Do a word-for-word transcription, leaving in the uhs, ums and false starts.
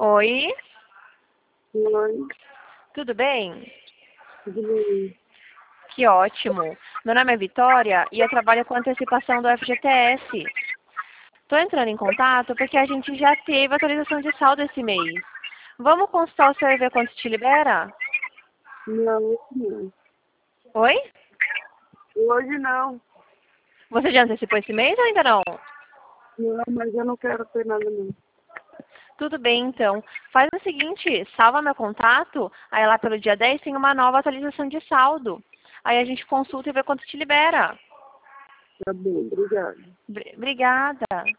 Oi, Oi, tudo bem? tudo bem? Que ótimo. Meu nome é Vitória e eu trabalho com antecipação do F G T S. Estou entrando em contato porque a gente já teve atualização de saldo esse mês. Vamos consultar o senhor e ver quanto te libera? Não, hoje não. Oi? Hoje não. Você já antecipou esse mês ou ainda não? Não, mas eu não quero ter nada não. Tudo bem, então. Faz o seguinte, salva meu contato, aí lá pelo dia dez tem uma nova atualização de saldo. Aí a gente consulta e vê quanto te libera. Tá bom, obrigada. Br- Obrigada.